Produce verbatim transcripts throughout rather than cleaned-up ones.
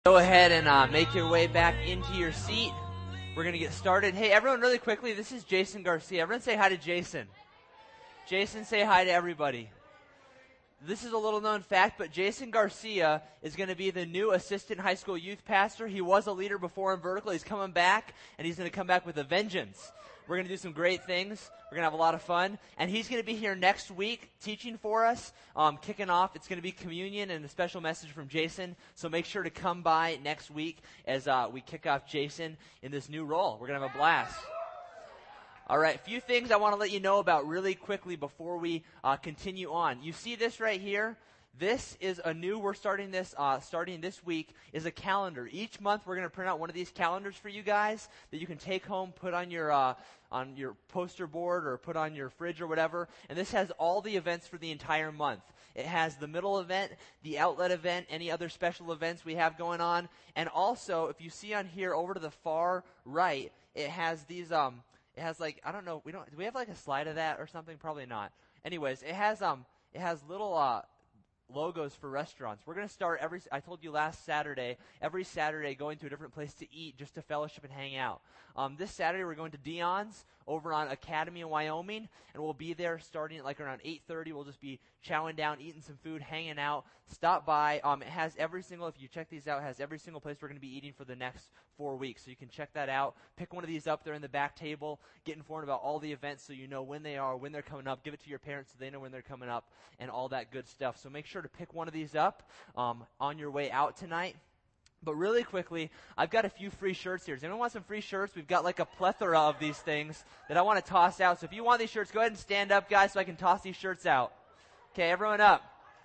Go ahead and uh, make your way back into your seat. We're going to get started. Hey, everyone, really quickly, this is Jason Garcia. Everyone say hi to Jason. Jason, say hi to everybody. This is a little known fact, but Jason Garcia is going to be the new assistant high school youth pastor. He was a leader before in Vertical. He's coming back, and he's going to come back with a vengeance. We're going to do some great things. We're going to have a lot of fun. And he's going to be here next week teaching for us, um, kicking off. It's going to be communion and a special message from Jason. So make sure to come by next week as uh, we kick off Jason in this new role. We're going to have a blast. All right, a few things I want to let you know about really quickly before we uh, continue on. You see this right here? This is a new, we're starting this, uh, starting this week, is a calendar. Each month we're going to print out one of these calendars for you guys that you can take home, put on your, uh, on your poster board or put on your fridge or whatever. And this has all the events for the entire month. It has the middle event, the outlet event, any other special events we have going on. And also, if you see on here over to the far right, it has these, um, it has like, I don't know, we don't, do we have like a slide of that or something? Probably not. Anyways, it has, um, it has little, uh, logos for restaurants. We're going to start every, I told you last Saturday, every Saturday going to a different place to eat just to fellowship and hang out. Um, this Saturday we're going to Dion's over on Academy in Wyoming, and we'll be there starting at like around eight thirty. We'll just be chowing down, eating some food, hanging out. Stop by. Um, it has every single, if you check these out, it has every single place we're going to be eating for the next four weeks. So you can check that out. Pick one of these up there in the back table. Get informed about all the events so you know when they are, when they're coming up. Give it to your parents so they know when they're coming up and all that good stuff. So make sure to pick one of these up um, on your way out tonight. But really quickly, I've got a few free shirts here. Does anyone want some free shirts? We've got like a plethora of these things that I want to toss out. So if you want these shirts, go ahead and stand up, guys, so I can toss these shirts out. Okay, everyone up.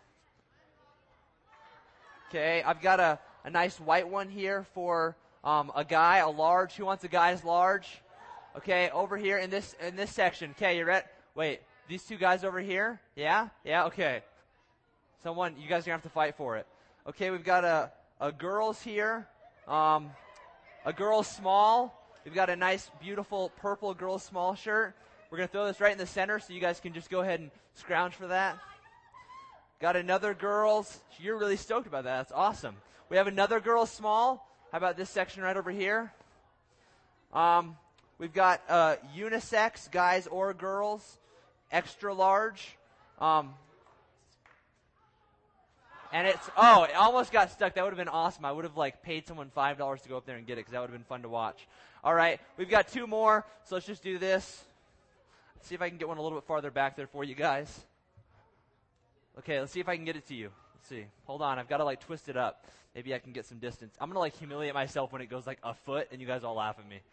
Okay, I've got a, a nice white one here for um, a guy, a large. Who wants a guy's large? Okay, over here in this in this section. Okay, you ready? Wait, these two guys over here? Yeah? Yeah, okay. Someone, you guys are going to have to fight for it. Okay, we've got a... A girl's here, um, a girl's small. We've got a nice, beautiful purple girl's small shirt. We're going to throw this right in the center so you guys can just go ahead and scrounge for that. Got another girl's. You're really stoked about that. That's awesome. We have another girl's small. How about this section right over here? Um, we've got uh, unisex, guys or girls, extra large. Um, And it's, oh, it almost got stuck. That would have been awesome. I would have, like, paid someone five dollars to go up there and get it because that would have been fun to watch. All right, we've got two more, so let's just do this. Let's see if I can get one a little bit farther back there for you guys. Okay, let's see if I can get it to you. Let's see. Hold on. I've got to, like, twist it up. Maybe I can get some distance. I'm going to, like, humiliate myself when it goes, like, a foot, and you guys all laugh at me.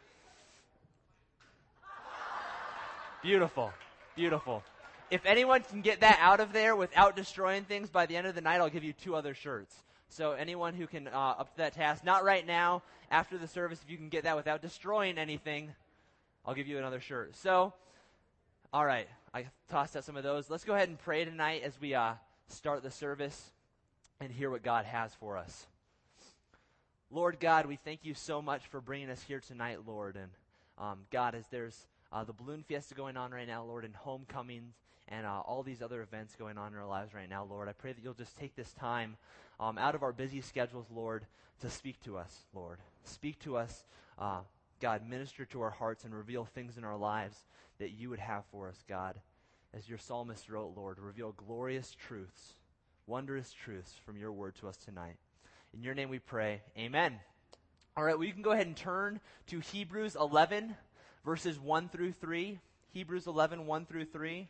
Beautiful. Beautiful. If anyone can get that out of there without destroying things, by the end of the night, I'll give you two other shirts. So anyone who can uh, up to that task, not right now, after the service, if you can get that without destroying anything, I'll give you another shirt. So, all right, I tossed out some of those. Let's go ahead and pray tonight as we uh, start the service and hear what God has for us. Lord God, we thank you so much for bringing us here tonight, Lord. And um, God, as there's uh, the balloon fiesta going on right now, Lord, and homecomings, and uh, all these other events going on in our lives right now, Lord. I pray that you'll just take this time um, out of our busy schedules, Lord, to speak to us, Lord. Speak to us, uh, God. Minister to our hearts and reveal things in our lives that you would have for us, God. As your psalmist wrote, Lord, reveal glorious truths, wondrous truths from your word to us tonight. In your name we pray, amen. All right, well, you can go ahead and turn to Hebrews eleven, verses one through three. Hebrews eleven, one through three.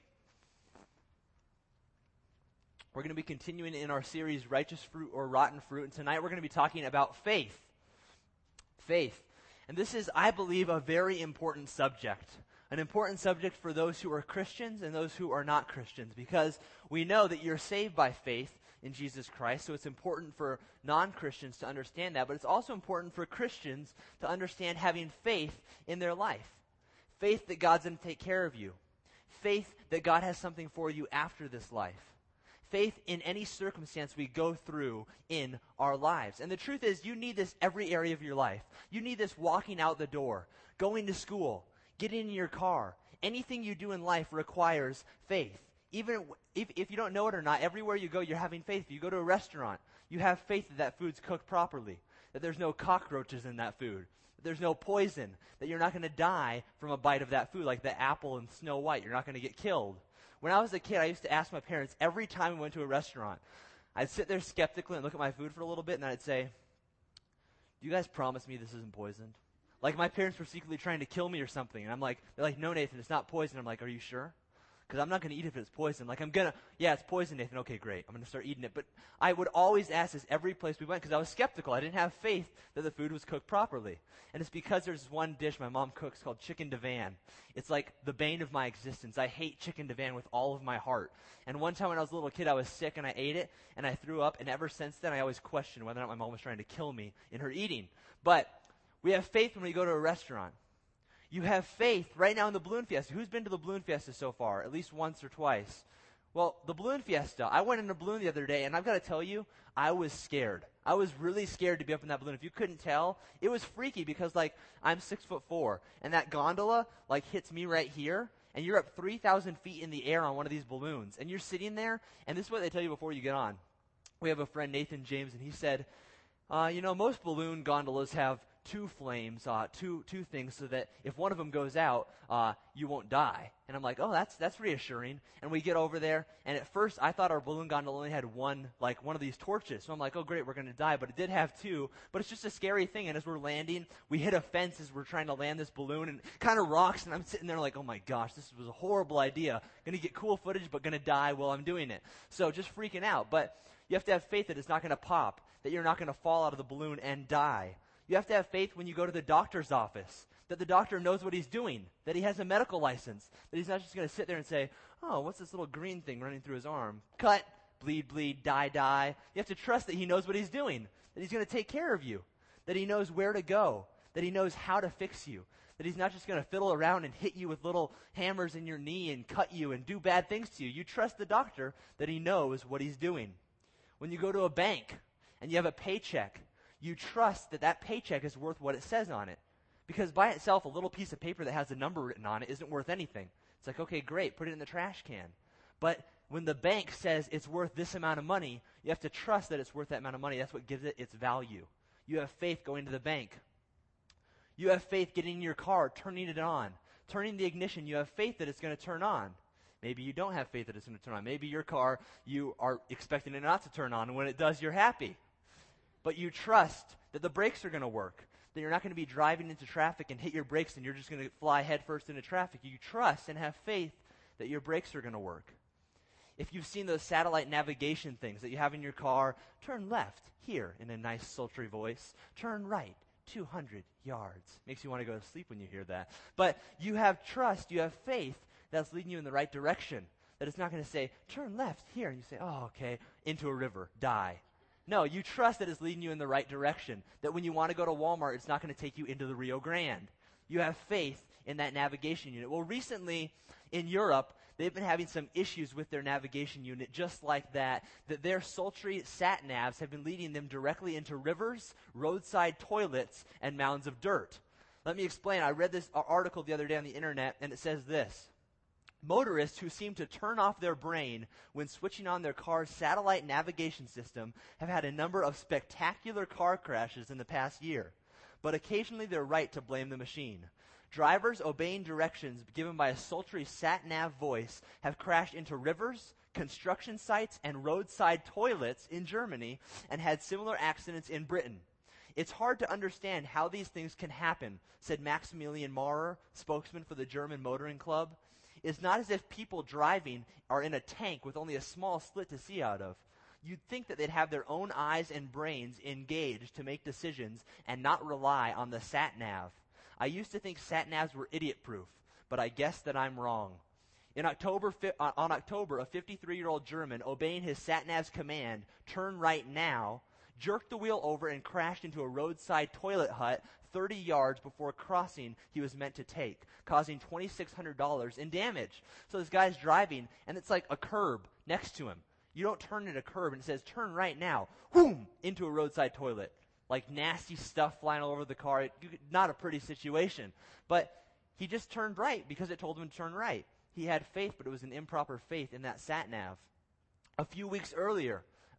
We're going to be continuing in our series, Righteous Fruit or Rotten Fruit, and tonight we're going to be talking about faith. Faith. And this is, I believe, a very important subject. An important subject for those who are Christians and those who are not Christians, because we know that you're saved by faith in Jesus Christ, so it's important for non-Christians to understand that, but it's also important for Christians to understand having faith in their life. Faith that God's going to take care of you. Faith that God has something for you after this life. Faith in any circumstance we go through in our lives. And the truth is, you need this every area of your life. You need this walking out the door, going to school, getting in your car. Anything you do in life requires faith. Even if, if you don't know it or not, everywhere you go, you're having faith. If you go to a restaurant, you have faith that that food's cooked properly. that there's no cockroaches in that food, that there's no poison, that you're not going to die from a bite of that food like the apple in Snow White. You're not going to get killed. When I was a kid, I used to ask my parents every time we went to a restaurant. I'd sit there skeptically and look at my food for a little bit, and I'd say, do you guys promise me this isn't poisoned? Like my parents were secretly trying to kill me or something. And I'm like, they're like, no, Nathan, it's not poison. I'm like, are you sure? Because I'm not going to eat it if it's poison. Like I'm going to, yeah, it's poison, Nathan. Okay, great. I'm going to start eating it. But I would always ask this every place we went because I was skeptical. I didn't have faith that the food was cooked properly. And it's because there's this one dish my mom cooks called chicken divan. It's like the bane of my existence. I hate chicken divan with all of my heart. And one time when I was a little kid, I was sick and I ate it and I threw up. And ever since then, I always question whether or not my mom was trying to kill me in her eating. But we have faith when we go to a restaurant. You have faith right now in the Balloon Fiesta. Who's been to the Balloon Fiesta so far? At least once or twice. Well, the Balloon Fiesta, I went in a balloon the other day, and I've got to tell you, I was scared. I was really scared to be up in that balloon. If you couldn't tell, it was freaky because, like, I'm six foot four, and that gondola, like, hits me right here, and you're up three thousand feet in the air on one of these balloons, and you're sitting there, and this is what they tell you before you get on. We have a friend, Nathan James, and he said, uh, you know, most balloon gondolas have two flames, uh, two two things, so that if one of them goes out, uh, you won't die. And I'm like, oh, that's that's reassuring. And we get over there, and at first I thought our balloon gondola only had one, like one of these torches. So I'm like, oh, great, we're going to die. But it did have two. But it's just a scary thing. And as we're landing, we hit a fence as we're trying to land this balloon, and it kind of rocks. And I'm sitting there like, oh my gosh, this was a horrible idea. Going to get cool footage, but going to die while I'm doing it. So just freaking out. But you have to have faith that it's not going to pop, that you're not going to fall out of the balloon and die. You have to have faith when you go to the doctor's office, that the doctor knows what he's doing, that he has a medical license, that he's not just going to sit there and say, oh, what's this little green thing running through his arm? Cut, bleed, bleed, die, die. You have to trust that he knows what he's doing, that he's going to take care of you, that he knows where to go, that he knows how to fix you, that he's not just going to fiddle around and hit you with little hammers in your knee and cut you and do bad things to you. You trust the doctor that he knows what he's doing. When you go to a bank and you have a paycheck, you trust that that paycheck is worth what it says on it. Because by itself, a little piece of paper that has a number written on it isn't worth anything. It's like, okay, great, put it in the trash can. But when the bank says it's worth this amount of money, you have to trust that it's worth that amount of money. That's what gives it its value. You have faith going to the bank. You have faith getting in your car, turning it on. Turning the ignition, you have faith that it's going to turn on. Maybe you don't have faith that it's going to turn on. Maybe your car, you are expecting it not to turn on, and when it does, you're happy. But you trust that the brakes are going to work, that you're not going to be driving into traffic and hit your brakes and you're just going to fly headfirst into traffic. You trust and have faith that your brakes are going to work. If you've seen those satellite navigation things that you have in your car, turn left here in a nice sultry voice. Turn right two hundred yards. Makes you want to go to sleep when you hear that. But you have trust, you have faith that's leading you in the right direction. That it's not going to say, turn left here. And you say, oh, okay, into a river, die. No, you trust that it's leading you in the right direction. That when you want to go to Walmart, it's not going to take you into the Rio Grande. You have faith in that navigation unit. Well, recently in Europe, they've been having some issues with their navigation unit just like that, that their sultry sat-navs have been leading them directly into rivers, roadside toilets, and mounds of dirt. Let me explain. I read this article the other day on the internet, and it says this. Motorists who seem to turn off their brain when switching on their car's satellite navigation system have had a number of spectacular car crashes in the past year. But occasionally they're right to blame the machine. Drivers obeying directions given by a sultry sat-nav voice have crashed into rivers, construction sites, and roadside toilets in Germany and had similar accidents in Britain. It's hard to understand how these things can happen, said Maximilian Maurer, spokesman for the German Motoring Club. It's not as if people driving are in a tank with only a small slit to see out of. You'd think that they'd have their own eyes and brains engaged to make decisions and not rely on the sat-nav. I used to think sat-navs were idiot-proof, but I guess that I'm wrong. In October, uh, on October, a fifty-three-year-old German, obeying his sat-nav's command, turn right now, jerked the wheel over and crashed into a roadside toilet hut thirty yards before crossing he was meant to take, causing two thousand six hundred dollars in damage. So this guy's driving, and it's like a curb next to him. You don't turn at a curb, and it says, turn right now, whoom, into a roadside toilet. Like nasty stuff flying all over the car. It, not a pretty situation. But he just turned right because it told him to turn right. He had faith, but it was an improper faith in that sat-nav. A few weeks earlier,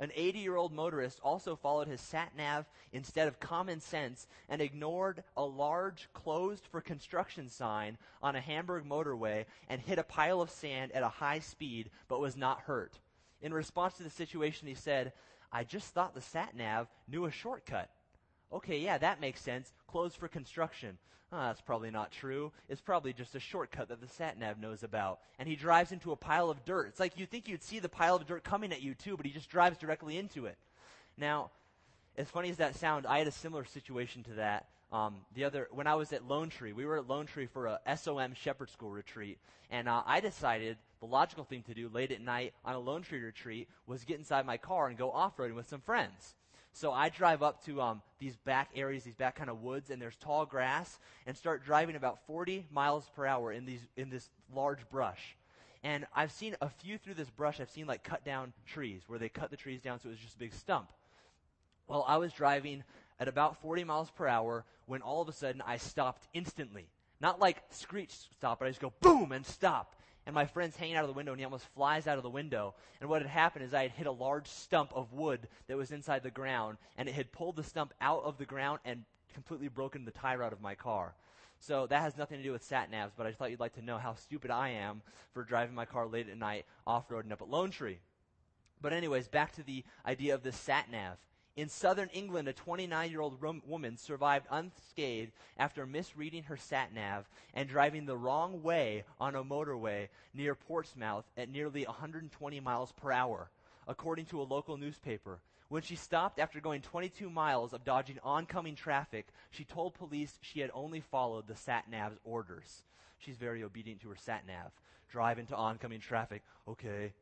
An eighty-year-old motorist also followed his sat-nav instead of common sense and ignored a large closed for construction sign on a Hamburg motorway and hit a pile of sand at a high speed but was not hurt. In response to the situation, he said, "I just thought the sat-nav knew a shortcut." Okay, yeah, that makes sense. Closed for construction. Oh, that's probably not true. It's probably just a shortcut that the sat-nav knows about. And he drives into a pile of dirt. It's like you think you'd see the pile of dirt coming at you too, but he just drives directly into it. Now, as funny as that sounds, I had a similar situation to that. Um, the other, when I was at Lone Tree, we were at Lone Tree for a S O M Shepherd School retreat, and uh, I decided the logical thing to do late at night on a Lone Tree retreat was get inside my car and go off-roading with some friends. So I drive up to um, these back areas, these back kind of woods, and there's tall grass, and start driving about forty miles per hour in these in this large brush. And I've seen a few through this brush. I've seen like cut down trees where they cut the trees down so it was just a big stump. Well, I was driving at about forty miles per hour when all of a sudden I stopped instantly. Not like screech stop, but I just go boom and stop. And my friend's hanging out of the window, and he almost flies out of the window. And what had happened is I had hit a large stump of wood that was inside the ground, and it had pulled the stump out of the ground and completely broken the tire out of my car. So that has nothing to do with sat-navs, but I just thought you'd like to know how stupid I am for driving my car late at night off-roading up at Lone Tree. But anyways, back to the idea of the sat-nav. In southern England, a twenty-nine-year-old rom- woman survived unscathed after misreading her sat-nav and driving the wrong way on a motorway near Portsmouth at nearly one hundred twenty miles per hour, according to a local newspaper. When she stopped after going twenty-two miles of dodging oncoming traffic, she told police she had only followed the sat-nav's orders. She's very obedient to her sat-nav. Drive into oncoming traffic. Okay.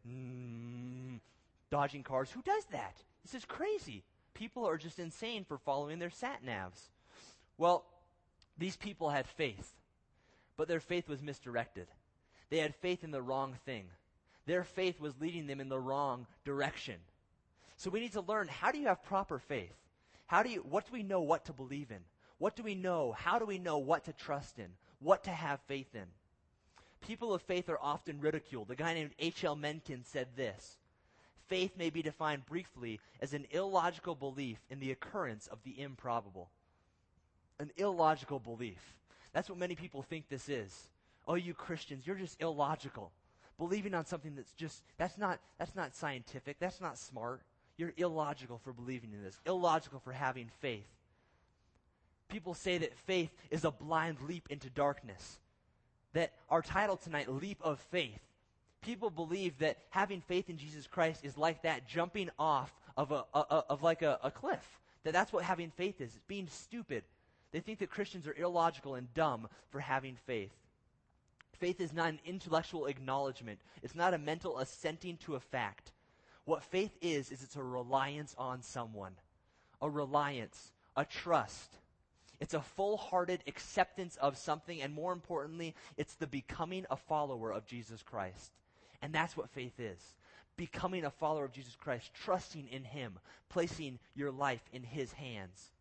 Mm. Dodging cars. Who does that? This is crazy. People are just insane for following their sat-navs. Well, these people had faith, but their faith was misdirected. They had faith in the wrong thing. Their faith was leading them in the wrong direction. So we need to learn, how do you have proper faith? How do you, what do we know what to believe in? What do we know? How do we know what to trust in? What to have faith in? People of faith are often ridiculed. A guy named H L Mencken said this: faith may be defined briefly as an illogical belief in the occurrence of the improbable. An illogical belief. That's what many people think this is. Oh, you Christians, you're just illogical. Believing on something that's just, that's not, that's not scientific, that's not smart. You're illogical for believing in this, illogical for having faith. People say that faith is a blind leap into darkness. That our title tonight, Leap of Faith. People believe that having faith in Jesus Christ is like that jumping off of a, a, a of like a, a cliff. That that's what having faith is. It's being stupid. They think that Christians are illogical and dumb for having faith. Faith is not an intellectual acknowledgement. It's not a mental assenting to a fact. What faith is, is it's a reliance on someone. A reliance, a trust. It's a full-hearted acceptance of something, and more importantly, it's the becoming a follower of Jesus Christ. And that's what faith is. Becoming a follower of Jesus Christ, trusting in Him, placing your life in His hands.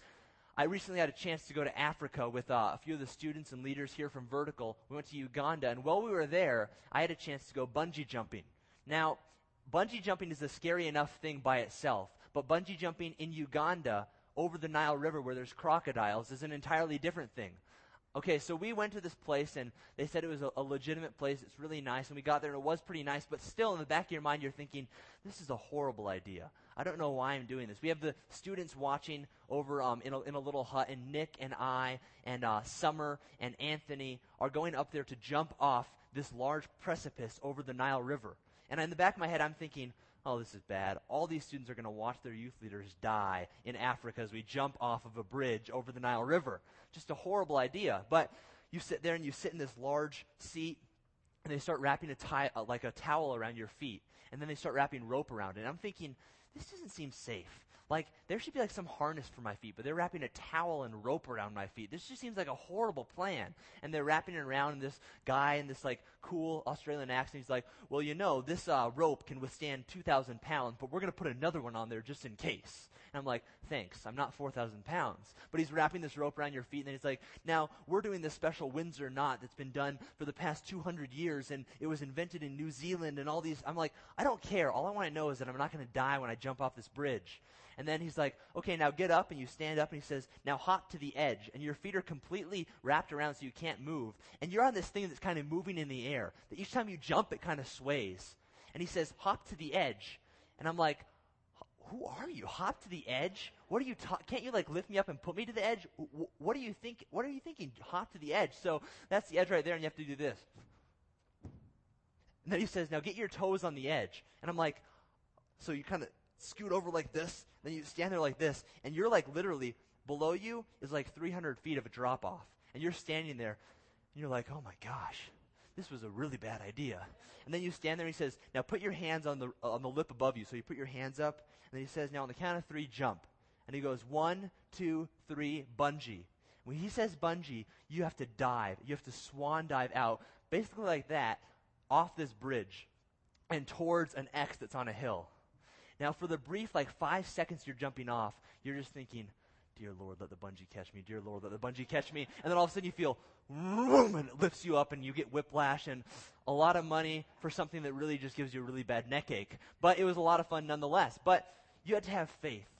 I recently had a chance to go to Africa with uh, a few of the students and leaders here from Vertical. We went to Uganda, and while we were there, I had a chance to go bungee jumping. Now, bungee jumping is a scary enough thing by itself, but bungee jumping in Uganda over the Nile River where there's crocodiles is an entirely different thing. Okay, so we went to this place, and they said it was a, a legitimate place. It's really nice, and we got there, and it was pretty nice, but still in the back of your mind, you're thinking, this is a horrible idea. I don't know why I'm doing this. We have the students watching over um, in, a, in a little hut, and Nick and I and uh, Summer and Anthony are going up there to jump off this large precipice over the Nile River. And in the back of my head, I'm thinking, oh, this is bad. All these students are going to watch their youth leaders die in Africa as we jump off of a bridge over the Nile River. Just a horrible idea. But you sit there and you sit in this large seat, and they start wrapping a tie, uh, like a towel around your feet. And then they start wrapping rope around it. And I'm thinking, this doesn't seem safe. Like, there should be like some harness for my feet, but they're wrapping a towel and rope around my feet. This just seems like a horrible plan. And they're wrapping it around, and this guy in this like cool Australian accent, he's like, well, you know, this uh, rope can withstand two thousand pounds, but we're going to put another one on there just in case. And I'm like, thanks, I'm not four thousand pounds. But he's wrapping this rope around your feet, and then he's like, now, we're doing this special Windsor knot that's been done for the past two hundred years, and it was invented in New Zealand, and all these. I'm like, I don't care. All I want to know is that I'm not going to die when I jump off this bridge. And then he's like, okay, now get up, and you stand up, and he says, now hop to the edge. And your feet are completely wrapped around so you can't move. And you're on this thing that's kind of moving in the air, that each time you jump, it kind of sways. And he says, hop to the edge. And I'm like, who are you? Hop to the edge? What are you ta- Can't you like lift me up and put me to the edge? W- what are you think? What are you thinking? Hop to the edge. So that's the edge right there, and you have to do this. And then he says, now get your toes on the edge. And I'm like, so you kind of scoot over like this, then you stand there like this, and you're like literally, below you is like three hundred feet of a drop off. And you're standing there, and you're like, oh my gosh, this was a really bad idea. And then you stand there, and he says, now put your hands on the uh, on the lip above you. So you put your hands up, and then he says, now on the count of three, jump. And he goes, one, two, three, bungee. When he says bungee, you have to dive. You have to swan dive out, basically like that, off this bridge and towards an X that's on a hill. Now, for the brief, like, five seconds you're jumping off, you're just thinking, dear Lord, let the bungee catch me. Dear Lord, let the bungee catch me. And then all of a sudden you feel, vroom, and it lifts you up, and you get whiplash and a lot of money for something that really just gives you a really bad neck ache. But it was a lot of fun nonetheless. But you had to have faith.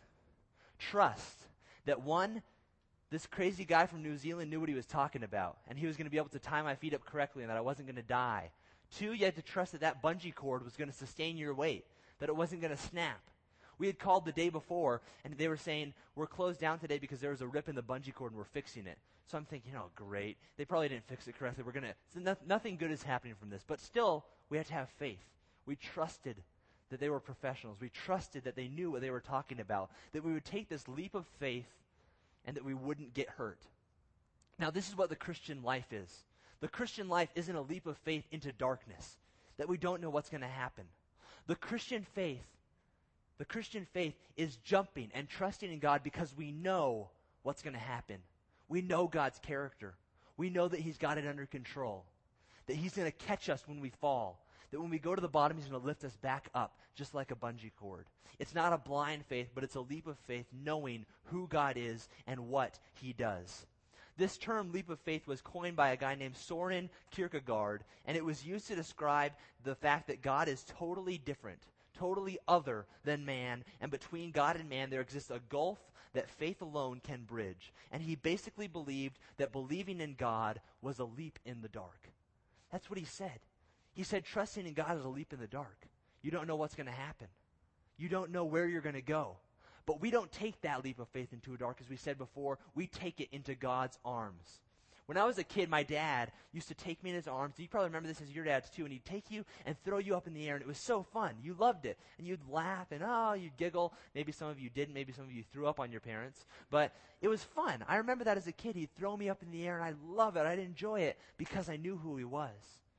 Trust that, one, this crazy guy from New Zealand knew what he was talking about, and he was going to be able to tie my feet up correctly and that I wasn't going to die. Two, you had to trust that that bungee cord was going to sustain your weight, that it wasn't going to snap. We had called the day before, and they were saying, we're closed down today because there was a rip in the bungee cord, and we're fixing it. So I'm thinking, oh, great. They probably didn't fix it correctly. We're going to, so no, nothing good is happening from this. But still, we had to have faith. We trusted that they were professionals. We trusted that they knew what they were talking about, that we would take this leap of faith and that we wouldn't get hurt. Now, this is what the Christian life is. The Christian life isn't a leap of faith into darkness, that we don't know what's going to happen. The Christian faith, the Christian faith is jumping and trusting in God because we know what's going to happen. We know God's character. We know that He's got it under control, that He's going to catch us when we fall, that when we go to the bottom, He's going to lift us back up, just like a bungee cord. It's not a blind faith, but it's a leap of faith knowing who God is and what He does. This term, leap of faith, was coined by a guy named Soren Kierkegaard, and it was used to describe the fact that God is totally different, totally other than man, and between God and man there exists a gulf that faith alone can bridge. And he basically believed that believing in God was a leap in the dark. That's what he said. He said trusting in God is a leap in the dark. You don't know what's going to happen. You don't know where you're going to go. But we don't take that leap of faith into a dark, as we said before. We take it into God's arms. When I was a kid, my dad used to take me in his arms. You probably remember this as your dad's too. And he'd take you and throw you up in the air. And it was so fun. You loved it. And you'd laugh and, oh, you'd giggle. Maybe some of you didn't. Maybe some of you threw up on your parents. But it was fun. I remember that as a kid. He'd throw me up in the air, and I'd love it. I'd enjoy it because I knew who he was.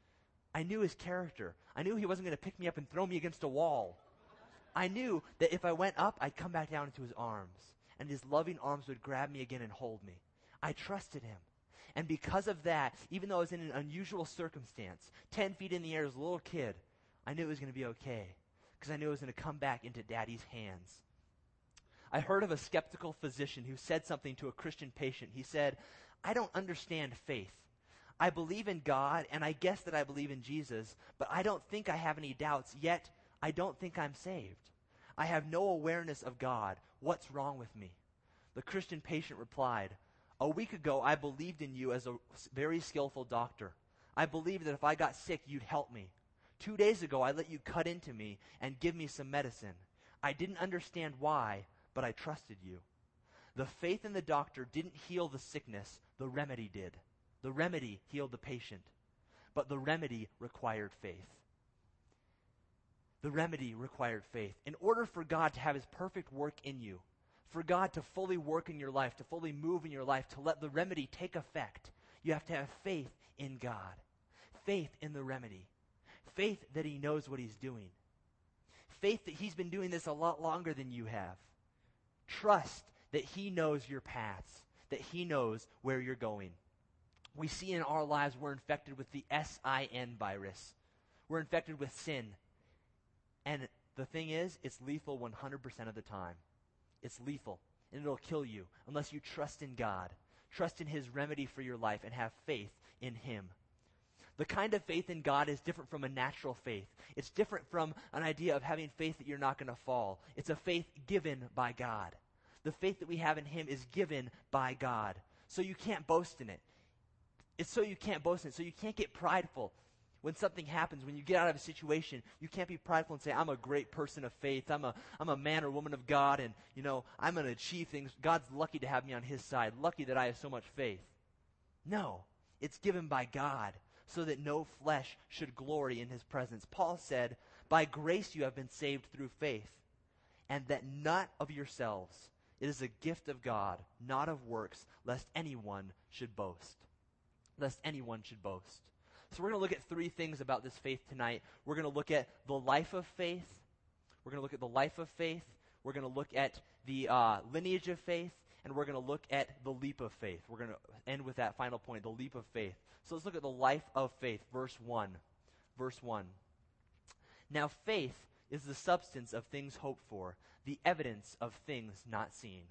I knew his character. I knew he wasn't going to pick me up and throw me against a wall. I knew that if I went up, I'd come back down into his arms, and his loving arms would grab me again and hold me. I trusted him. And because of that, even though I was in an unusual circumstance, ten feet in the air as a little kid, I knew it was going to be okay, because I knew it was going to come back into Daddy's hands. I heard of a skeptical physician who said something to a Christian patient. He said, I don't understand faith. I believe in God, and I guess that I believe in Jesus, but I don't think I have any doubts, yet I don't think I'm saved. I have no awareness of God. What's wrong with me? The Christian patient replied, a week ago I believed in you as a very skillful doctor. I believed that if I got sick, you'd help me. Two days ago I let you cut into me and give me some medicine. I didn't understand why, but I trusted you. The faith in the doctor didn't heal the sickness. The remedy did. The remedy healed the patient, but the remedy required faith. The remedy required faith. In order for God to have His perfect work in you, for God to fully work in your life, to fully move in your life, to let the remedy take effect, you have to have faith in God. Faith in the remedy. Faith that He knows what He's doing. Faith that He's been doing this a lot longer than you have. Trust that he knows your paths, that he knows where you're going. We see in our lives we're infected with the S I N virus. We're infected with sin. And the thing is, it's lethal one hundred percent of the time. It's lethal, and it'll kill you unless you trust in God, trust in his remedy for your life, and have faith in him. The kind of faith in God is different from a natural faith. It's different from an idea of having faith that you're not going to fall. It's a faith given by God. The faith that we have in him is given by God. So you can't boast in it. It's so you can't boast in it. So you can't get prideful. When something happens, when you get out of a situation, you can't be prideful and say, I'm a great person of faith. I'm a, I'm a man or woman of God, and, you know, I'm going to achieve things. God's lucky to have me on his side, lucky that I have so much faith. No, it's given by God so that no flesh should glory in his presence. Paul said, by grace you have been saved through faith, and that not of yourselves. It is a gift of God, not of works, lest anyone should boast. Lest anyone should boast. So we're going to look at three things about this faith tonight. We're going to look at the life of faith. We're going to look at the life of faith. We're going to look at the uh, lineage of faith. And we're going to look at the leap of faith. We're going to end with that final point, the leap of faith. So let's look at the life of faith, verse one. Verse one. Now faith is the substance of things hoped for, the evidence of things not seen.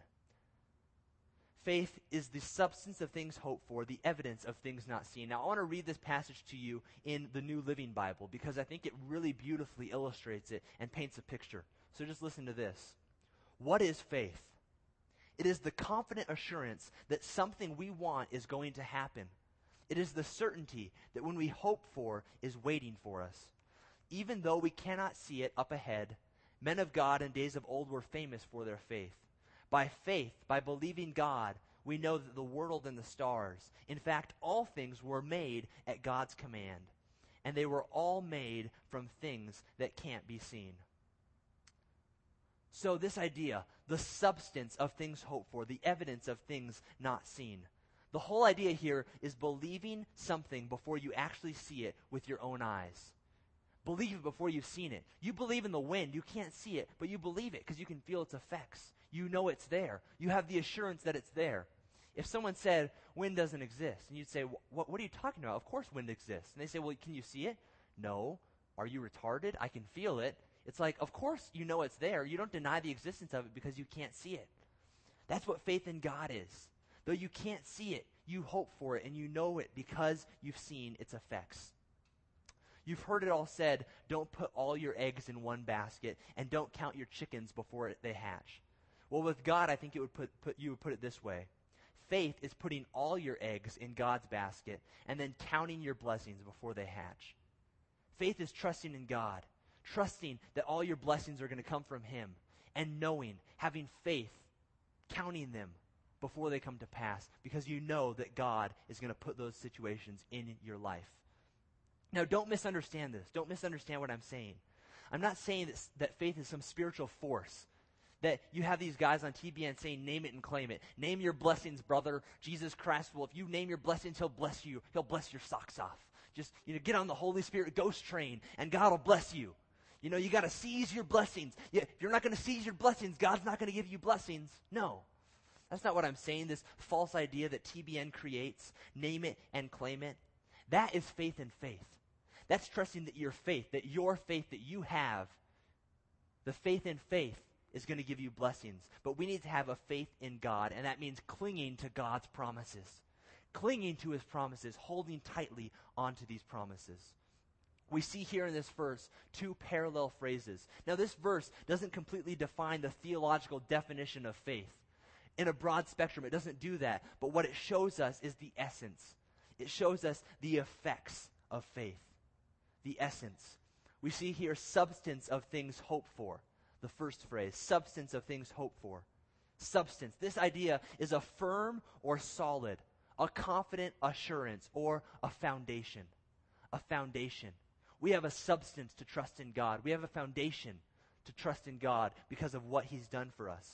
Faith is the substance of things hoped for, the evidence of things not seen. Now, I want to read this passage to you in the New Living Bible because I think it really beautifully illustrates it and paints a picture. So just listen to this. What is faith? It is the confident assurance that something we want is going to happen. It is the certainty that when we hope for is waiting for us. Even though we cannot see it up ahead, men of God in days of old were famous for their faith. By faith, by believing God, we know that the world and the stars, in fact, all things were made at God's command, and they were all made from things that can't be seen. So this idea, the substance of things hoped for, the evidence of things not seen. The whole idea here is believing something before you actually see it with your own eyes. Believe it before you've seen it. You believe in the wind. You can't see it, but you believe it because you can feel its effects. You know it's there. You have the assurance that it's there. If someone said, wind doesn't exist, and you'd say, what, what are you talking about? Of course wind exists. And they say, well, can you see it? No. Are you retarded? I can feel it. It's like, of course you know it's there. You don't deny the existence of it because you can't see it. That's what faith in God is. Though you can't see it, you hope for it, and you know it because you've seen its effects. You've heard it all said, don't put all your eggs in one basket, and don't count your chickens before they hatch. Well, with God, I think it would put, put you would put it this way. Faith is putting all your eggs in God's basket and then counting your blessings before they hatch. Faith is trusting in God, trusting that all your blessings are going to come from him, and knowing, having faith, counting them before they come to pass, because you know that God is going to put those situations in your life. Now, don't misunderstand this. Don't misunderstand what I'm saying. I'm not saying that, that faith is some spiritual force, that you have these guys on T B N saying, name it and claim it. Name your blessings, brother. Jesus Christ will, if you name your blessings, he'll bless you. He'll bless your socks off. Just, you know, get on the Holy Spirit ghost train, and God will bless you. You know, you got to seize your blessings. Yeah, if you're not going to seize your blessings, God's not going to give you blessings. No. That's not what I'm saying, this false idea that T B N creates. Name it and claim it. That is faith in faith. That's trusting that your faith, that your faith that you have, the faith in faith is going to give you blessings. But we need to have a faith in God, and that means clinging to God's promises. Clinging to his promises, holding tightly onto these promises. We see here in this verse two parallel phrases. Now, this verse doesn't completely define the theological definition of faith. In a broad spectrum, it doesn't do that. But what it shows us is the essence. It shows us the effects of faith. The essence. We see here substance of things hoped for. The first phrase, substance of things hoped for. Substance. This idea is a firm or solid, a confident assurance, or a foundation. A foundation. We have a substance to trust in God. We have a foundation to trust in God because of what he's done for us.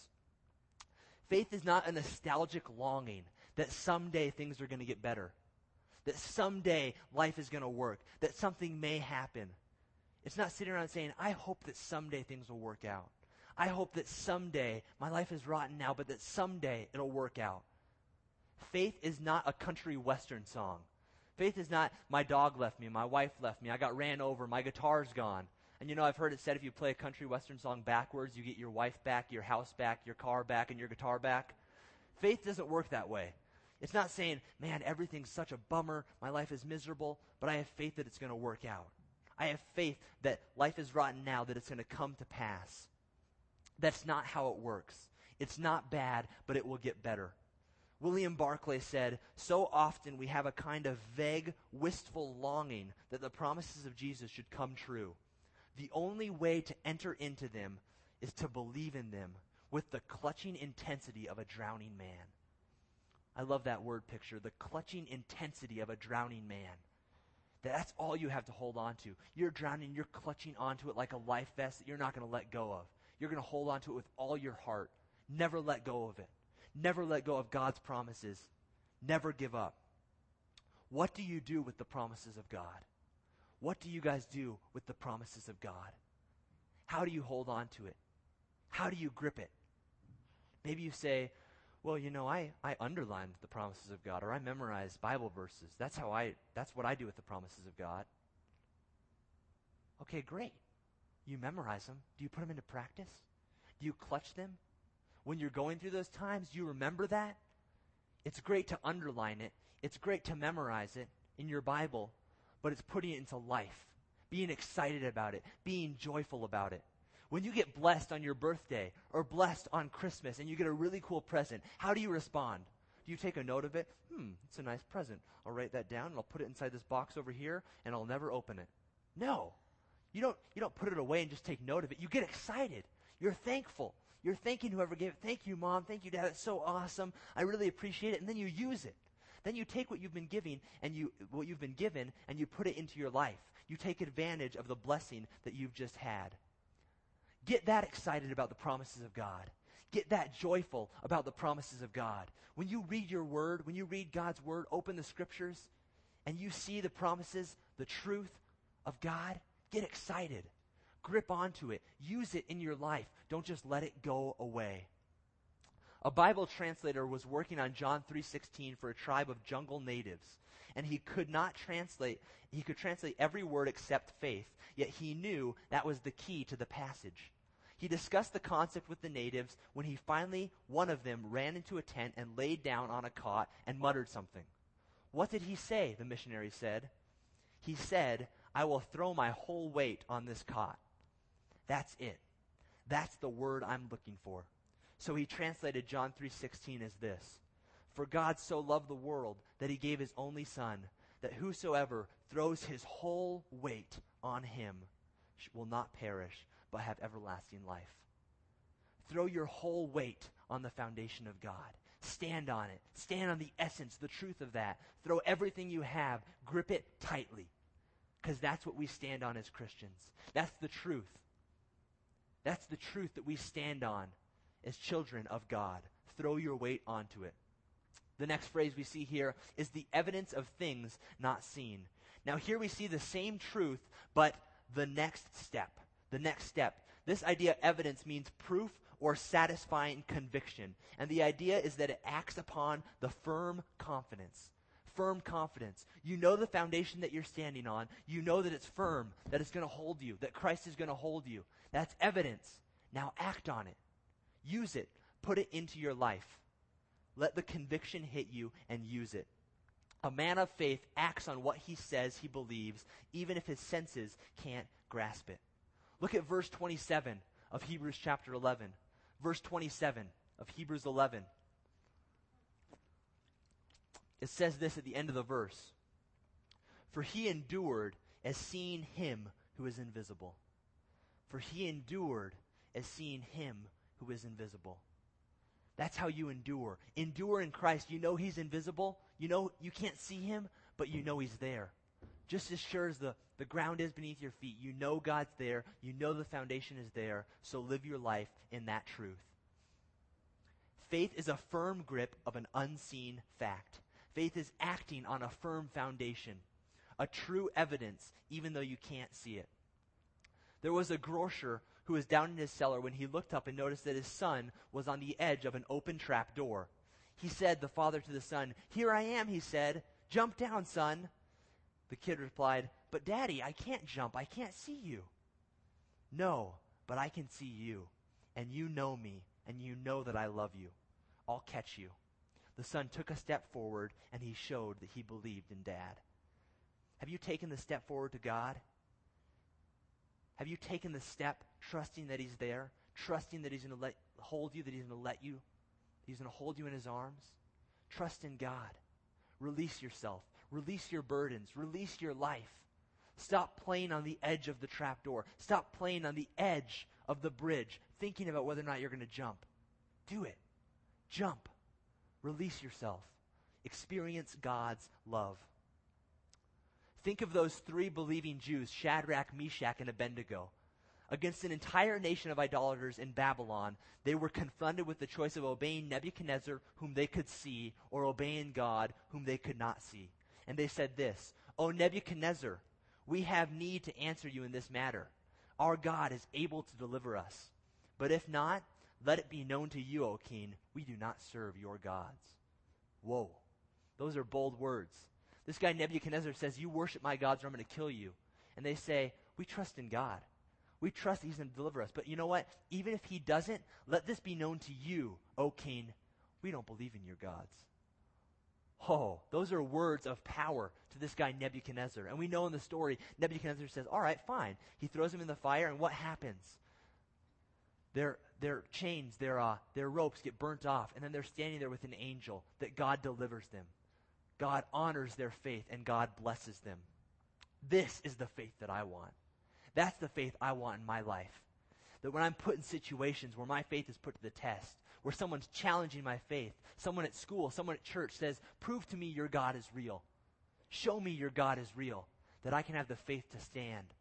Faith is not a nostalgic longing that someday things are going to get better, that someday life is going to work, that something may happen. It's not sitting around saying, I hope that someday things will work out. I hope that someday, my life is rotten now, but that someday it'll work out. Faith is not a country western song. Faith is not, my dog left me, my wife left me, I got ran over, my guitar's gone. And you know, I've heard it said if you play a country western song backwards, you get your wife back, your house back, your car back, and your guitar back. Faith doesn't work that way. It's not saying, man, everything's such a bummer, my life is miserable, but I have faith that it's going to work out. I have faith that life is rotten now, that it's going to come to pass. That's not how it works. It's not bad, but it will get better. William Barclay said, so often we have a kind of vague, wistful longing that the promises of Jesus should come true. The only way to enter into them is to believe in them with the clutching intensity of a drowning man. I love that word picture, the clutching intensity of a drowning man. That's all you have to hold on to. You're drowning, you're clutching onto it like a life vest that you're not going to let go of. You're going to hold on to it with all your heart. Never let go of it. Never let go of God's promises. Never give up. What do you do with the promises of God? What do you guys do with the promises of God? How do you hold on to it? How do you grip it? Maybe you say, well, you know, I, I underlined the promises of God, or I memorized Bible verses. That's how I, that's what I do with the promises of God. Okay, great. You memorize them. Do you put them into practice? Do you clutch them? When you're going through those times, do you remember that? It's great to underline it. It's great to memorize it in your Bible, but it's putting it into life, being excited about it, being joyful about it. When you get blessed on your birthday or blessed on Christmas and you get a really cool present, how do you respond? Do you take a note of it? Hmm, it's a nice present. I'll write that down and I'll put it inside this box over here and I'll never open it. No. You don't, you don't put it away and just take note of it. You get excited. You're thankful. You're thanking whoever gave it. Thank you, Mom. Thank you, Dad. It's so awesome. I really appreciate it. And then you use it. Then you take what you've been giving and you what you've been given and you put it into your life. You take advantage of the blessing that you've just had. Get that excited about the promises of God. Get that joyful about the promises of God. When you read your word, when you read God's word, open the scriptures, and you see the promises, the truth of God, get excited. Grip onto it. Use it in your life. Don't just let it go away. A Bible translator was working on John three sixteen for a tribe of jungle natives, and he could not translate, he could translate every word except faith, yet he knew that was the key to the passage. He discussed the concept with the natives when he finally, one of them, ran into a tent and laid down on a cot and muttered something. What did he say? The missionary said. He said, I will throw my whole weight on this cot. That's it. That's the word I'm looking for. So he translated John three sixteen as this. For God so loved the world that he gave his only Son, that whosoever throws his whole weight on him will not perish, but have everlasting life. Throw your whole weight on the foundation of God. Stand on it. Stand on the essence, the truth of that. Throw everything you have. Grip it tightly. Because that's what we stand on as Christians. That's the truth. That's the truth that we stand on as children of God. Throw your weight onto it. The next phrase we see here is the evidence of things not seen. Now here we see the same truth, but the next step. The next step. This idea, evidence, means proof or satisfying conviction. And the idea is that it acts upon the firm confidence. Firm confidence. You know the foundation that you're standing on. You know that it's firm, that it's going to hold you, that Christ is going to hold you. That's evidence. Now act on it. Use it. Put it into your life. Let the conviction hit you and use it. A man of faith acts on what he says he believes, even if his senses can't grasp it. Look at verse twenty-seven of Hebrews chapter eleven. Verse twenty-seven of Hebrews eleven. It says this at the end of the verse. For he endured as seeing him who is invisible. For he endured as seeing him who is invisible. That's how you endure. Endure in Christ. You know he's invisible. You know you can't see him, but you know he's there. Just as sure as the, the ground is beneath your feet, you know God's there. You know the foundation is there. So live your life in that truth. Faith is a firm grip of an unseen fact. Faith is acting on a firm foundation, a true evidence, even though you can't see it. There was a grocer who was down in his cellar when he looked up and noticed that his son was on the edge of an open trap door. He said, the father to the son, "Here I am," he said. "Jump down, son." The kid replied, "But Daddy, I can't jump. I can't see you." "No, but I can see you, and you know me, and you know that I love you. I'll catch you." The son took a step forward, and he showed that he believed in Dad. Have you taken the step forward to God? Have you taken the step trusting that he's there, trusting that he's going to let hold you, that he's going to let you, he's going to hold you in his arms? Trust in God. Release yourself. Release your burdens. Release your life. Stop playing on the edge of the trapdoor. Stop playing on the edge of the bridge, thinking about whether or not you're going to jump. Do it. Jump. Release yourself. Experience God's love. Think of those three believing Jews, Shadrach, Meshach, and Abednego. Against an entire nation of idolaters in Babylon, they were confronted with the choice of obeying Nebuchadnezzar, whom they could see, or obeying God, whom they could not see. And they said this, "O Nebuchadnezzar, we have need to answer you in this matter. Our God is able to deliver us. But if not, let it be known to you, O king, we do not serve your gods." Whoa. Those are bold words. This guy Nebuchadnezzar says, "You worship my gods or I'm going to kill you." And they say, "We trust in God. We trust that he's going to deliver us. But you know what? Even if he doesn't, let this be known to you, O king. We don't believe in your gods." Oh, those are words of power to this guy Nebuchadnezzar. And we know in the story, Nebuchadnezzar says, "All right, fine." He throws him in the fire, and what happens? Their, their chains, their, uh, their ropes get burnt off, and then they're standing there with an angel that God delivers them. God honors their faith, and God blesses them. This is the faith that I want. That's the faith I want in my life. That when I'm put in situations where my faith is put to the test, where someone's challenging my faith, someone at school, someone at church says, "Prove to me your God is real. Show me your God is real," that I can have the faith to stand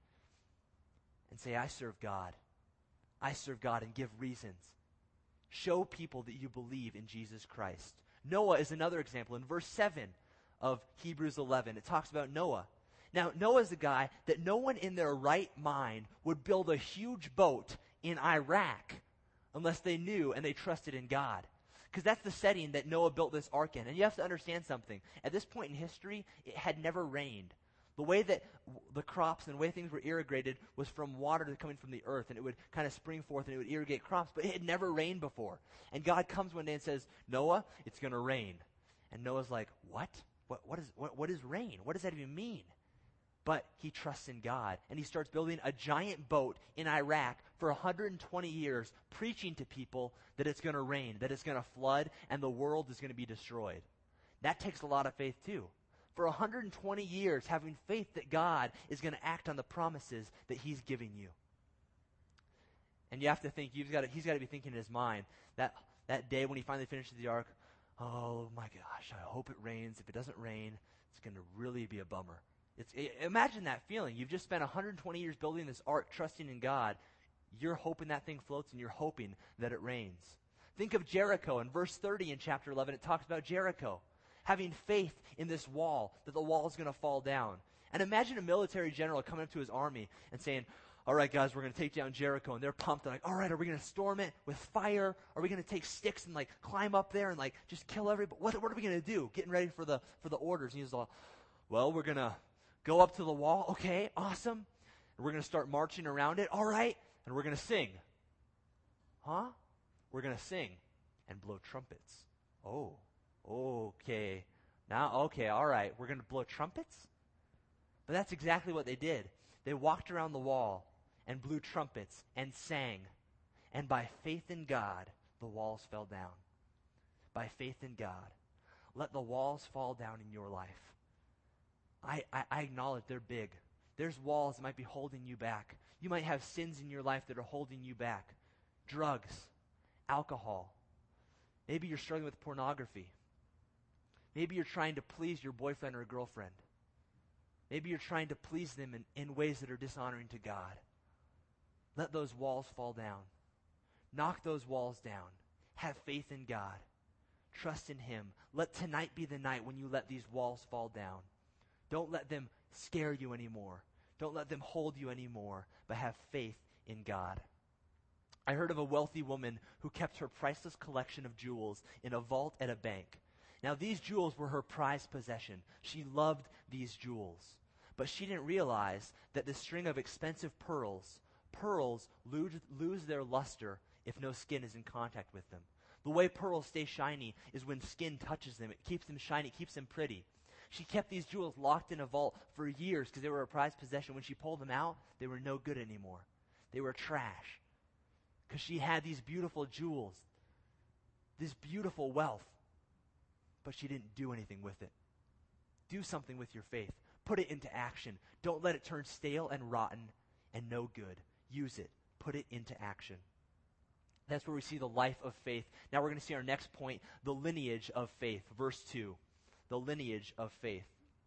and say, "I serve God. I serve God," and give reasons. Show people that you believe in Jesus Christ. Noah is another example. In verse seven of Hebrews eleven, it talks about Noah. Now, Noah's a guy that no one in their right mind would build a huge boat in Iraq unless they knew and they trusted in God. Because that's the setting that Noah built this ark in. And you have to understand something. At this point in history, it had never rained. The way that w- the crops and the way things were irrigated was from water that coming from the earth, and it would kind of spring forth and it would irrigate crops, but it had never rained before. And God comes one day and says, "Noah, it's going to rain." And Noah's like, "What? What, what, is, what, what is rain? What does that even mean?" But he trusts in God, and he starts building a giant boat in Iraq for one hundred twenty years, preaching to people that it's going to rain, that it's going to flood, and the world is going to be destroyed. That takes a lot of faith too. For one hundred twenty years, having faith that God is going to act on the promises that he's giving you. And you have to think, you've got to, he's got to be thinking in his mind, that, that day when he finally finishes the ark, "Oh my gosh, I hope it rains. If it doesn't rain, it's going to really be a bummer." It's, imagine that feeling. You've just spent one hundred twenty years building this ark, trusting in God. You're hoping that thing floats, and you're hoping that it rains. Think of Jericho. In verse thirty in chapter eleven, it talks about Jericho having faith in this wall, that the wall is going to fall down. And imagine a military general coming up to his army and saying, "All right, guys, we're going to take down Jericho." And they're pumped. They're like, "All right, are we going to storm it with fire? Are we going to take sticks and like climb up there and like just kill everybody? What, what are we going to do?" Getting ready for the for the orders. And he's like, "Well, we're going to go up to the wall." "Okay, awesome. And we're going to start marching around it." "All right. And we're going to sing." "Huh?" "We're going to sing and blow trumpets." "Oh, okay. Now, okay, all right. We're going to blow trumpets?" But that's exactly what they did. They walked around the wall and blew trumpets and sang. And by faith in God, the walls fell down. By faith in God. Let the walls fall down in your life. I, I, I acknowledge they're big. There's walls that might be holding you back. You might have sins in your life that are holding you back. Drugs, alcohol. Maybe you're struggling with pornography. Maybe you're trying to please your boyfriend or girlfriend. Maybe you're trying to please them in, in ways that are dishonoring to God. Let those walls fall down. Knock those walls down. Have faith in God. Trust in him. Let tonight be the night when you let these walls fall down. Don't let them scare you anymore. Don't let them hold you anymore, but have faith in God. I heard of a wealthy woman who kept her priceless collection of jewels in a vault at a bank. Now, these jewels were her prized possession. She loved these jewels. But she didn't realize that the string of expensive pearls, pearls lose, lose their luster if no skin is in contact with them. The way pearls stay shiny is when skin touches them. It keeps them shiny, it keeps them pretty. She kept these jewels locked in a vault for years because they were a prized possession. When she pulled them out, they were no good anymore. They were trash. Because she had these beautiful jewels, this beautiful wealth, but she didn't do anything with it. Do something with your faith. Put it into action. Don't let it turn stale and rotten and no good. Use it. Put it into action. That's where we see the life of faith. Now we're going to see our next point, the lineage of faith. Verse two, the lineage of faith.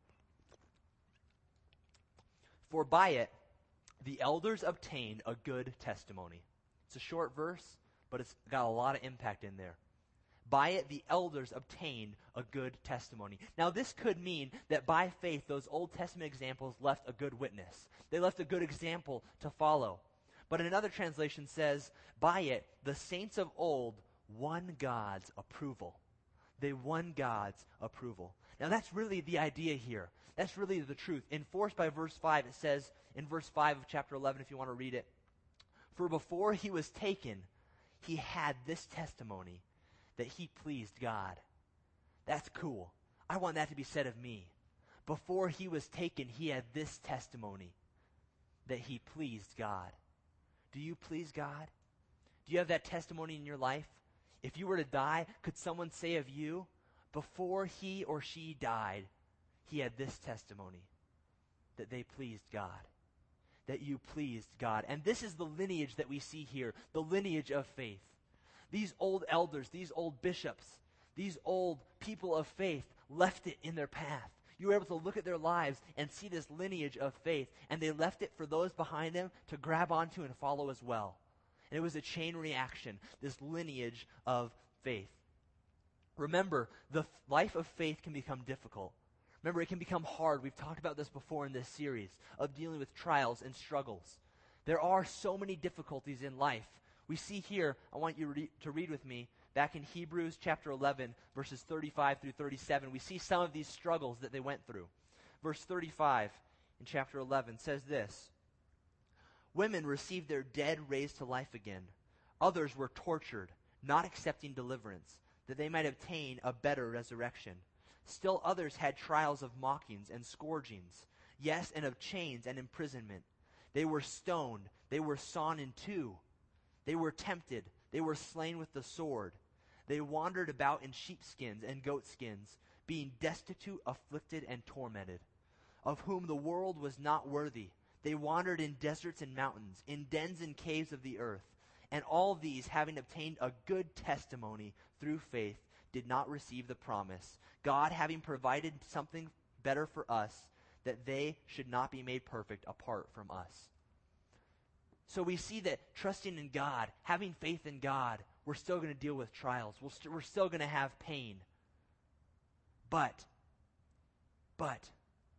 For by it, the elders obtained a good testimony. It's a short verse, but it's got a lot of impact in there. By it, the elders obtained a good testimony. Now, this could mean that by faith, those Old Testament examples left a good witness. They left a good example to follow. But another translation says, by it, the saints of old won God's approval. They won God's approval. Now, that's really the idea here. That's really the truth. Enforced by verse five, it says in verse five of chapter eleven, if you want to read it, for before he was taken, he had this testimony, that he pleased God. That's cool. I want that to be said of me. Before he was taken, he had this testimony, that he pleased God. Do you please God? Do you have that testimony in your life? If you were to die, could someone say of you, before he or she died, he had this testimony, that they pleased God, that you pleased God. And this is the lineage that we see here, the lineage of faith. These old elders, these old bishops, these old people of faith left it in their path. You were able to look at their lives and see this lineage of faith, and they left it for those behind them to grab onto and follow as well. And it was a chain reaction, this lineage of faith. Remember, the f- life of faith can become difficult. Remember, it can become hard. We've talked about this before in this series of dealing with trials and struggles. There are so many difficulties in life. We see here, I want you to read, to read with me, back in Hebrews chapter eleven, verses thirty-five through thirty-seven. We see some of these struggles that they went through. Verse thirty-five in chapter eleven says this, women received their dead raised to life again. Others were tortured, not accepting deliverance, that they might obtain a better resurrection. Still others had trials of mockings and scourgings, yes, and of chains and imprisonment. They were stoned, they were sawn in two. They were tempted. They were slain with the sword. They wandered about in sheepskins and goatskins, being destitute, afflicted, and tormented, of whom the world was not worthy. They wandered in deserts and mountains, in dens and caves of the earth. And all these, having obtained a good testimony through faith, did not receive the promise, God having provided something better for us, that they should not be made perfect apart from us. So we see that trusting in God, having faith in God, we're still going to deal with trials. We'll st- we're still going to have pain. But, but,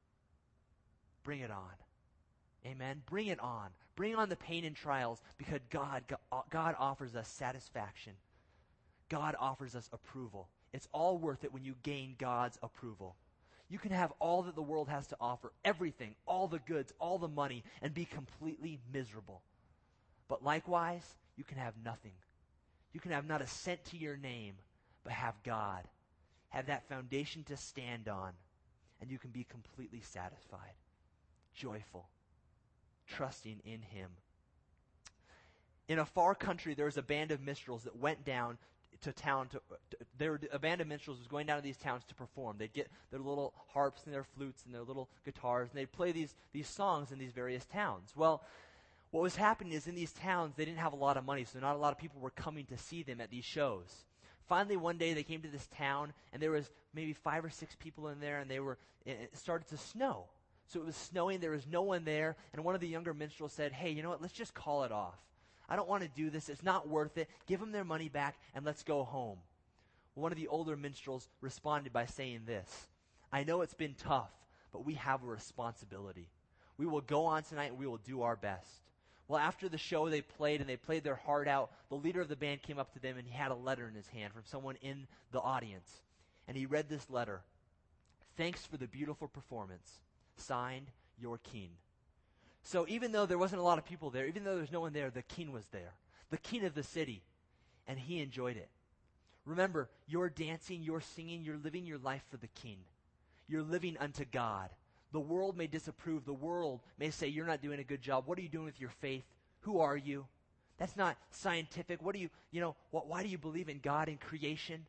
bring it on. Amen? Bring it on. Bring on the pain and trials because God, God offers us satisfaction. God offers us approval. It's all worth it when you gain God's approval. You can have all that the world has to offer, everything, all the goods, all the money, and be completely miserable. But likewise, you can have nothing. You can have not a cent to your name, but have God. Have that foundation to stand on, and you can be completely satisfied, joyful, trusting in Him. In a far country, there was a band of minstrels that went down to town. To, to there were, a band of minstrels was going down to these towns to perform. They'd get their little harps and their flutes and their little guitars, and they'd play these, these songs in these various towns. Well, what was happening is in these towns, they didn't have a lot of money, so not a lot of people were coming to see them at these shows. Finally, one day, they came to this town, and there was maybe five or six people in there, and they were it started to snow. So it was snowing, there was no one there, and one of the younger minstrels said, hey, you know what, let's just call it off. I don't want to do this, it's not worth it. Give them their money back, and let's go home. One of the older minstrels responded by saying this, I know it's been tough, but we have a responsibility. We will go on tonight, and we will do our best. Well, after the show they played and they played their heart out, the leader of the band came up to them and he had a letter in his hand from someone in the audience. And he read this letter. Thanks for the beautiful performance. Signed, your king. So even though there wasn't a lot of people there, even though there was no one there, the king was there. The king of the city. And he enjoyed it. Remember, you're dancing, you're singing, you're living your life for the king. You're living unto God. The world may disapprove. The world may say, you're not doing a good job. What are you doing with your faith? Who are you? That's not scientific. What do you, you know, wh- why do you believe in God and creation?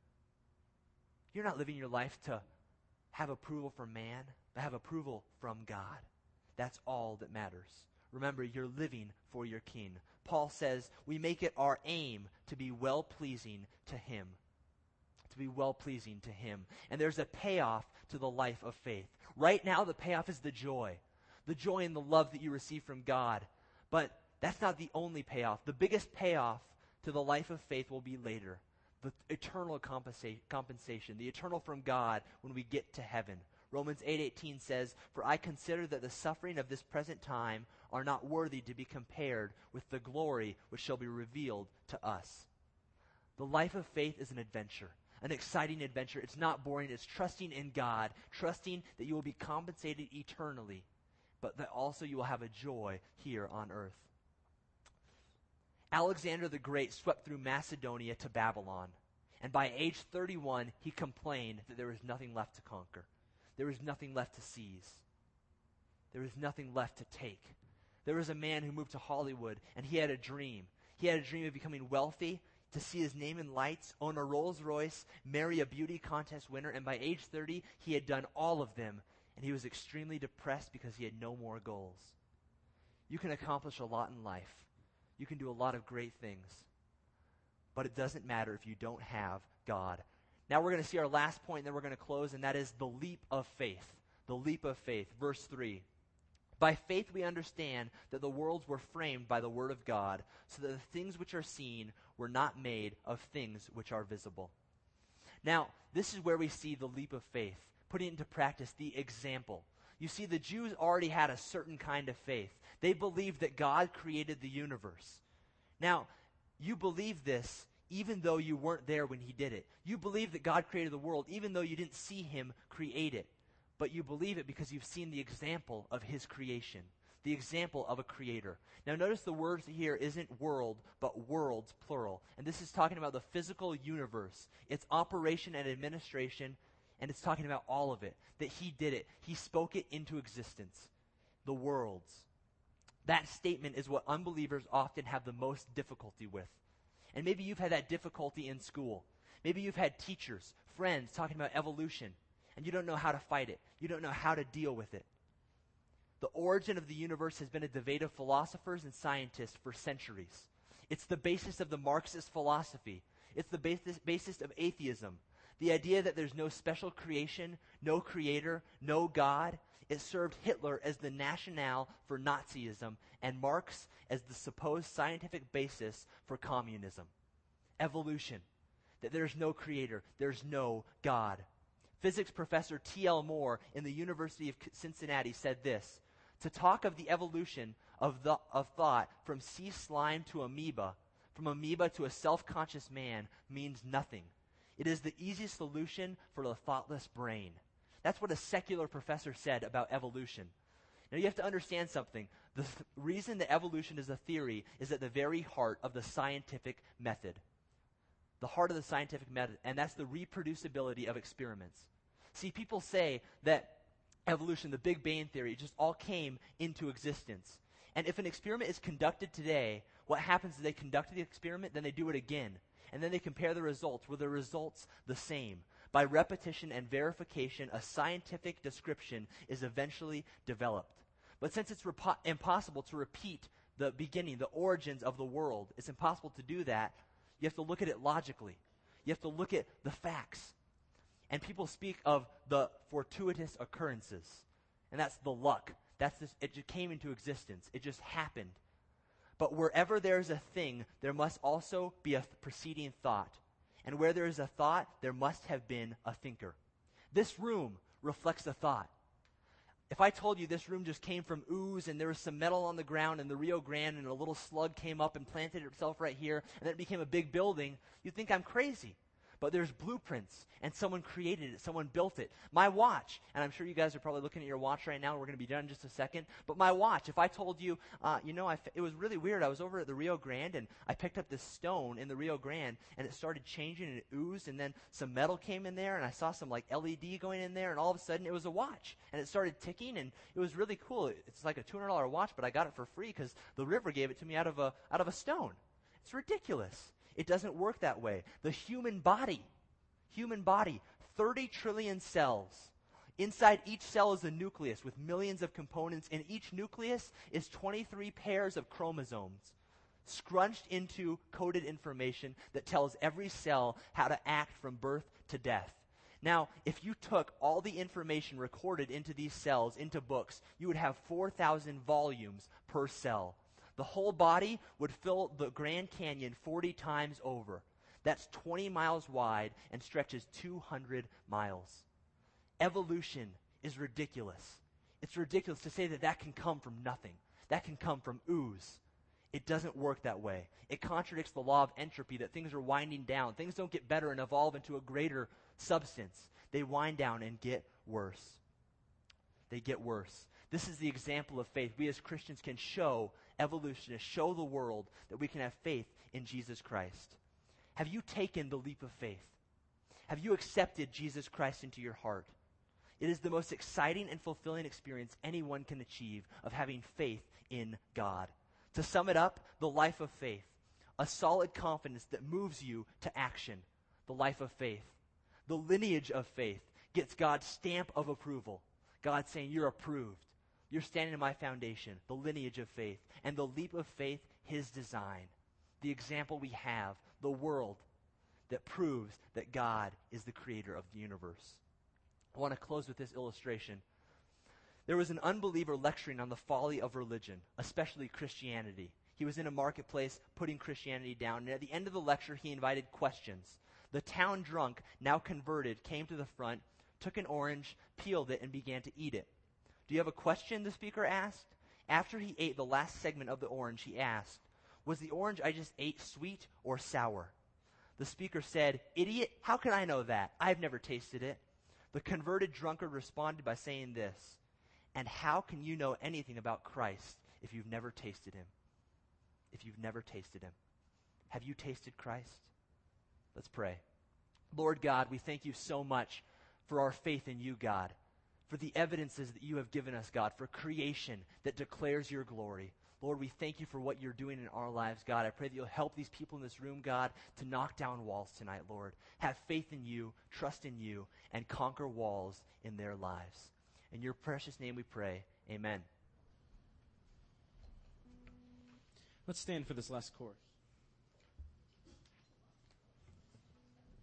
You're not living your life to have approval from man, but have approval from God. That's all that matters. Remember, you're living for your king. Paul says, we make it our aim to be well-pleasing to him. To be well-pleasing to him. And there's a payoff to the life of faith. Right now, the payoff is the joy. The joy and the love that you receive from God. But that's not the only payoff. The biggest payoff to the life of faith will be later. The eternal compensa- compensation. The eternal from God when we get to heaven. Romans eight eighteen says, for I consider that the suffering of this present time are not worthy to be compared with the glory which shall be revealed to us. The life of faith is an adventure. An exciting adventure. It's not boring. It's trusting in God, trusting that you will be compensated eternally, but that also you will have a joy here on earth. Alexander the Great swept through Macedonia to Babylon, and by age thirty-one, he complained that there was nothing left to conquer. There was nothing left to seize. There was nothing left to take. There was a man who moved to Hollywood, and he had a dream. He had a dream of becoming wealthy, to see his name in lights, own a Rolls Royce, marry a beauty contest winner, and by age thirty, he had done all of them, and he was extremely depressed because he had no more goals. You can accomplish a lot in life. You can do a lot of great things. But it doesn't matter if you don't have God. Now we're going to see our last point, and then we're going to close, and that is the leap of faith. The leap of faith. Verse three. By faith we understand that the worlds were framed by the word of God, so that the things which are seen were not made of things which are visible. Now, this is where we see the leap of faith, putting into practice the example. You see, the Jews already had a certain kind of faith. They believed that God created the universe. Now, you believe this even though you weren't there when he did it. You believe that God created the world even though you didn't see him create it. But you believe it because you've seen the example of his creation, the example of a creator. Now notice the word here isn't world, but worlds, plural. And this is talking about the physical universe, its operation and administration, and it's talking about all of it, that he did it. He spoke it into existence, the worlds. That statement is what unbelievers often have the most difficulty with. And maybe you've had that difficulty in school. Maybe you've had teachers, friends talking about evolution, and you don't know how to fight it. You don't know how to deal with it. The origin of the universe has been a debate of philosophers and scientists for centuries. It's the basis of the Marxist philosophy. It's the basis, basis of atheism. The idea that there's no special creation, no creator, no God. It served Hitler as the nationale for Nazism and Marx as the supposed scientific basis for communism. Evolution. That there's no creator, there's no God. Physics professor T L Moore in the University of Cincinnati said this: to talk of the evolution of, the, of thought from sea slime to amoeba, from amoeba to a self-conscious man, means nothing. It is the easiest solution for the thoughtless brain. That's what a secular professor said about evolution. Now you have to understand something. The th- reason that evolution is a theory is at the very heart of the scientific method. The heart of the scientific method, and that's the reproducibility of experiments. See, people say that evolution, the Big Bang Theory, just all came into existence. And if an experiment is conducted today, what happens is they conduct the experiment, then they do it again. And then they compare the results. Were the results the same? By repetition and verification, a scientific description is eventually developed. But since it's repo- impossible to repeat the beginning, the origins of the world, it's impossible to do that. You have to look at it logically. You have to look at the facts. And people speak of the fortuitous occurrences. And that's the luck. That's this, it just came into existence. It just happened. But wherever there is a thing, there must also be a th- preceding thought. And where there is a thought, there must have been a thinker. This room reflects a thought. If I told you this room just came from ooze and there was some metal on the ground in the Rio Grande and a little slug came up and planted itself right here and then it became a big building, you'd think I'm crazy. But there's blueprints, and someone created it. Someone built it. My watch, and I'm sure you guys are probably looking at your watch right now. We're going to be done in just a second. But my watch, if I told you, uh, you know, I f- it was really weird. I was over at the Rio Grande, and I picked up this stone in the Rio Grande, and it started changing, and it oozed, and then some metal came in there, and I saw some, like, L E D going in there, and all of a sudden it was a watch. And it started ticking, and it was really cool. It's like a two hundred dollars watch, but I got it for free because the river gave it to me out of a out of a stone. It's ridiculous. It doesn't work that way. The human body... Human body, thirty trillion cells. Inside each cell is a nucleus with millions of components, and each nucleus is twenty-three pairs of chromosomes scrunched into coded information that tells every cell how to act from birth to death. Now, if you took all the information recorded into these cells, into books, you would have four thousand volumes per cell. The whole body would fill the Grand Canyon forty times over. That's twenty miles wide and stretches two hundred miles. Evolution is ridiculous. It's ridiculous to say that that can come from nothing. That can come from ooze. It doesn't work that way. It contradicts the law of entropy, that things are winding down. Things don't get better and evolve into a greater substance. They wind down and get worse. They get worse. This is the example of faith. We as Christians can show evolution, to show the world that we can have faith in Jesus Christ. Have you taken the leap of faith? Have you accepted Jesus Christ into your heart? It is the most exciting and fulfilling experience anyone can achieve of having faith in God. To sum it up, the life of faith, a solid confidence that moves you to action, the life of faith. The lineage of faith gets God's stamp of approval. God saying, you're approved. You're standing in my foundation, the lineage of faith. And the leap of faith, his design. The example we have, the world that proves that God is the creator of the universe. I want to close with this illustration. There was an unbeliever lecturing on the folly of religion, especially Christianity. He was in a marketplace putting Christianity down, and at the end of the lecture, he invited questions. The town drunk, now converted, came to the front, took an orange, peeled it, and began to eat it. Do you have a question? The speaker asked. After he ate the last segment of the orange, he asked, was the orange I just ate sweet or sour? The speaker said, idiot, how can I know that? I've never tasted it. The converted drunkard responded by saying this, and how can you know anything about Christ if you've never tasted him? If you've never tasted him. Have you tasted Christ? Let's pray. Lord God, we thank you so much for our faith in you, God, for the evidences that you have given us, God, for creation that declares your glory. Lord, we thank you for what you're doing in our lives, God. I pray that you'll help these people in this room, God, to knock down walls tonight, Lord. Have faith in you, trust in you, and conquer walls in their lives. In your precious name we pray. Amen. Let's stand for this last chorus.